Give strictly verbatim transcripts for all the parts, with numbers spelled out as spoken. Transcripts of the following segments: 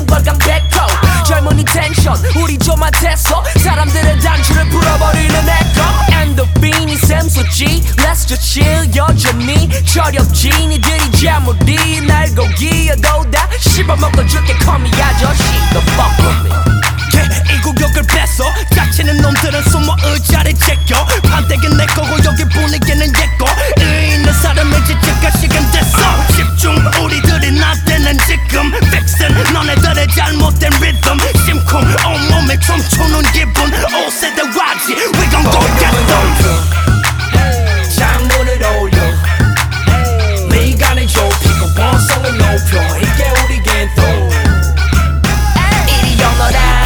걸강백호 젊은이 텐션 우리 좀만 됐어 사람들의 단추를 풀어버리는 에코 엔도핀이 샘솟지 Let's just chill 여전히 철없지 니들이 재물이 날 고기여도 다 씹어먹고 줄게 Call me 아저씨 The fuck with me 이 구역을 뺐어 다치는 놈들은 숨어 의자를 제껴 판때기는 내 거고 여기 분위기는 얘거 의리 있는 사람의 지체가 시간 됐어 집중 우리들이 나대는 지금 픽슨 너네들의 잘못된 리듬 심쿵 온몸에 춤추는 기분 오 세대 와지 We gon' go get them 창문을 올려 미간을 좁히고 본성을 높여 이게 우리겐 또 이리 오너라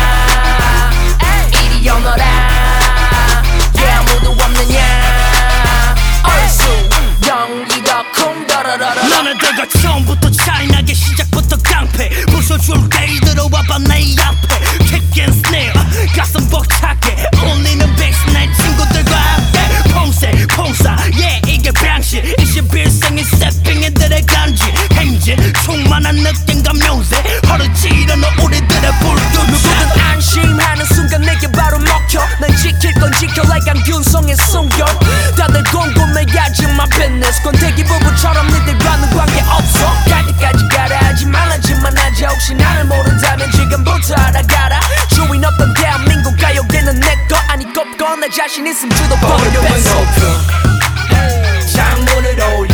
영어라 yeah 아무도 없느냐 얼쑤 연기가 쿵더러러러 너네들과 처음부터 차이나게 시작부터 깡패 부숴줄게 이대로 와봐 내 앞에 Kick and snare 가슴 벅차게 울리는 베이스 내 친구들과 함께 퐁세 퐁사 yeah 이게 방식 이십일 세기 세핑이들의 간지 행진 충만한 느낌과 묘세 허를 찌르는 우리들의 불도저 누구든 안심하는 순간 내게 바로 먹혀 난 지킬 건 지켜 like I'm 균성의 성격 다들 궁금해하지 my business 권태기 부부처럼 니들과는 관계없어 갈 때까지 가라 하지 말라지만 하자 혹시 나를 모른다면 지금부터 알아가라 주인 없던 대한민국 가요계는 내거 아니 꼽고 나 자신 있음 주도권을 뺐어 창문을 올려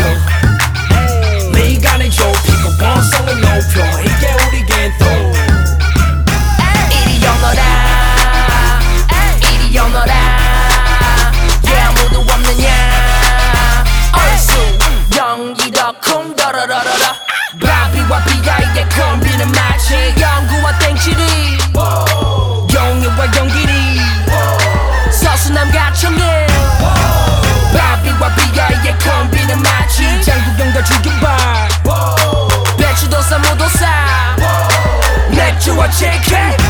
미간을 좁히고 본성을 높여 이게 우리겐 또 이리 오너라 이리 오너라 yeah 아무도 없느냐 얼쑤 연기가 쿵더러러러러 바비와 비아이의 콤비는 마치 영구와 땡칠이 용유와 용길이 서수남과 청일 바비와 비아이의 콤비는 마치 장국영과 주경발 배추도사 모도사 맥주와 치킨